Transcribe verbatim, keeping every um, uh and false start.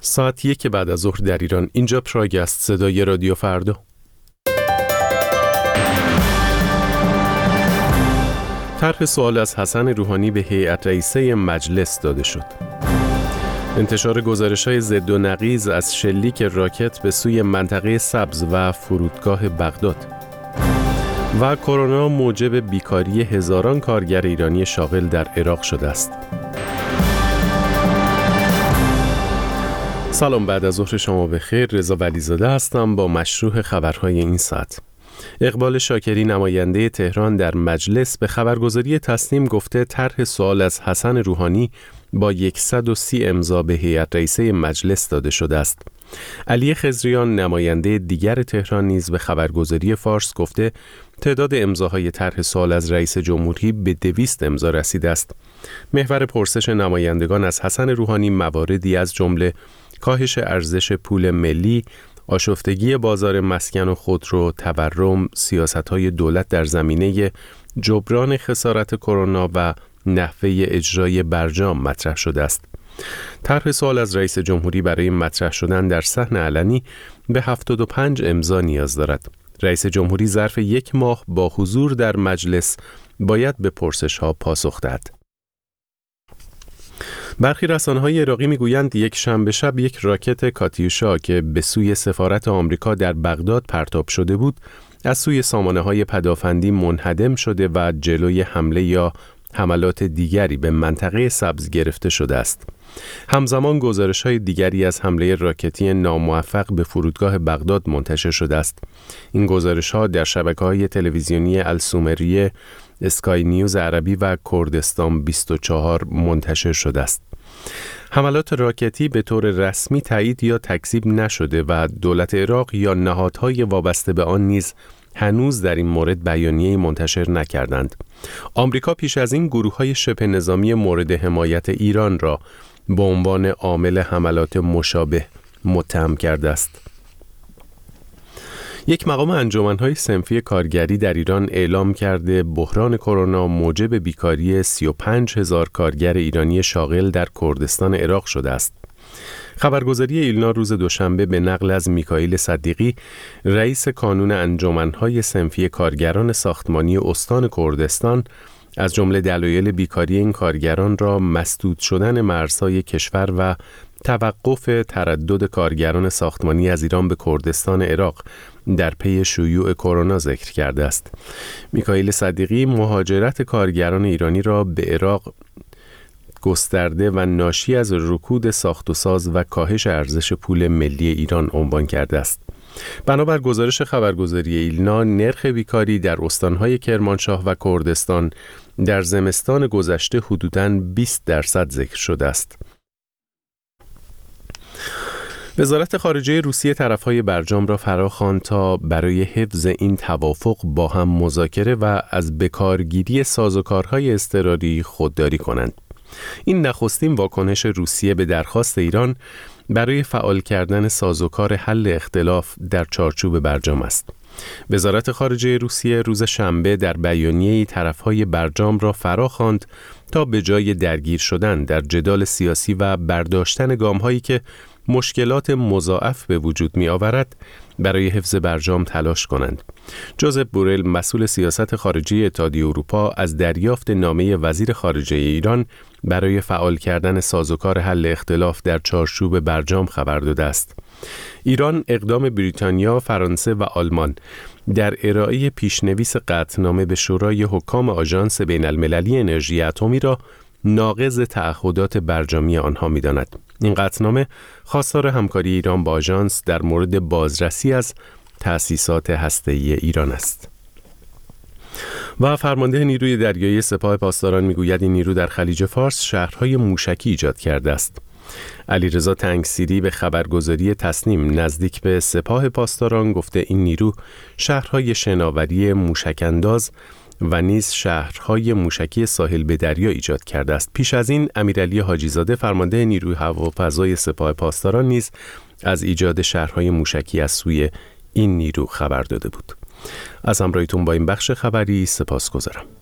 ساعت یک بعد از ظهر در ایران. اینجا پراگ است، صدای رادیو فردا. طرح سوال از حسن روحانی به هیئت رئیسه مجلس داده شد. انتشار گزارش‌های ضد و نقیض از شلیک راکت به سوی منطقه سبز و فرودگاه بغداد. و کرونا موجب بیکاری هزاران کارگر ایرانی شاغل در عراق شده است. سلام، بعد از ظهر شما بخیر. رضا ولیزاده هستم با مشروح خبرهای این ساعت. اقبال شاکری، نماینده تهران در مجلس، به خبرگزاری تصنیم گفته طرح سوال از حسن روحانی با صد و سی امضا به هیئت رئیسه مجلس داده شده است. علی خضریان، نماینده دیگر تهران، نیز به خبرگزاری فارس گفته تعداد امضاهای طرح سوال از رئیس جمهوری به دویست امضا رسیده است. محور پرسش نمایندگان از حسن روحانی مواردی از جمله کاهش ارزش پول ملی، آشفتگی بازار مسکن و خودرو، تورم، سیاست‌های دولت در زمینه جبران خسارت کرونا و نحوه اجرای برجام مطرح شده است. طرح سوال از رئیس جمهوری برای مطرح شدن در صحن علنی به هفتاد و پنج امضا نیاز دارد. رئیس جمهوری ظرف یک ماه با حضور در مجلس باید به پرسش‌ها پاسخ دهد. برخی رسانه‌های عراقی می‌گویند یک شنبه شب یک راکت کاتیوشا که به سوی سفارت آمریکا در بغداد پرتاب شده بود، از سوی سامانه‌های پدافندی منهدم شده و جلوی حمله یا حملات دیگری به منطقه سبز گرفته شده است. همزمان گزارش‌های دیگری از حمله راکتی ناموفق به فرودگاه بغداد منتشر شده است. این گزارش‌ها در شبکه‌های تلویزیونی السومریه، اسکای نیوز عربی و کردستان بیست و چهار منتشر شده است. حملات راکتی به طور رسمی تایید یا تکذیب نشده و دولت عراق یا نهادهای وابسته به آن نیز هنوز در این مورد بیانیه‌ای منتشر نکردند. آمریکا پیش از این گروه‌های شبه نظامی مورد حمایت ایران را به عنوان عامل حملات مشابه متهم کرده است. یک مقام انجمن‌های صنفی کارگری در ایران اعلام کرده بحران کرونا موجب بیکاری سی و پنج هزار کارگر ایرانی شاغل در کردستان عراق شده است. خبرگزاری ایلنا روز دوشنبه به نقل از میکائیل صدیقی، رئیس کانون انجمن‌های صنفی کارگران ساختمانی استان کردستان، از جمله دلایل بیکاری این کارگران را مسدود شدن مرزهای کشور و توقف تردد کارگران ساختمانی از ایران به کردستان عراق در پی شیوع کرونا ذکر کرده است. میکائیل صدیقی مهاجرت کارگران ایرانی را به عراق گسترده و ناشی از رکود ساخت و ساز و کاهش ارزش پول ملی ایران عنوان کرده است. بنابر گزارش خبرگزاری ایلنا، نرخ بیکاری در استانهای کرمانشاه و کردستان در زمستان گذشته حدوداً بیست درصد ذکر شده است. وزارت خارجه روسیه طرفهای برجام را فراخواند تا برای حفظ این توافق با هم مذاکره و از بکارگیری سازوکارهای اضطراری خودداری کنند. این نخستین واکنش روسیه به درخواست ایران برای فعال کردن سازوکار حل اختلاف در چارچوب برجام است. وزارت خارجه روسیه روز شنبه در بیانیه‌ای طرفهای برجام را فراخواند تا به جای درگیر شدن در جدال سیاسی و برداشتن گام‌هایی که مشکلات مضاعف به وجود می آورد، برای حفظ برجام تلاش کنند. جوزپ بورل، مسئول سیاست خارجی اتحادیه اروپا، از دریافت نامه وزیر خارجه ایران برای فعال کردن سازوکار حل اختلاف در چارچوب برجام خبر داده است. ایران اقدام بریتانیا، فرانسه و آلمان در ارائه پیشنویس قطعنامه به شورای حکام آژانس بین المللی انرژی اتمی را ناقض تعهدات برجامی آنها می‌داند. این قطعنامه خواستار همکاری ایران با آژانس در مورد بازرسی از تأسیسات هسته‌ای ایران است. و فرمانده نیروی دریایی سپاه پاسداران میگوید این نیرو در خلیج فارس شهرهای موشکی ایجاد کرده است. علیرضا تنگسیری به خبرگزاری تصنیم نزدیک به سپاه پاسداران گفته این نیرو شهرهای شناوری موشک‌انداز و نیز شهرهای موشکی ساحل به دریا ایجاد کرده است. پیش از این امیرعلی حاجی‌زاده فرمانده نیروی هوافضای سپاه پاسداران نیز از ایجاد شهرهای موشکی از سوی این نیرو خبر داده بود. از همراهیتون با این بخش خبری سپاسگزارم.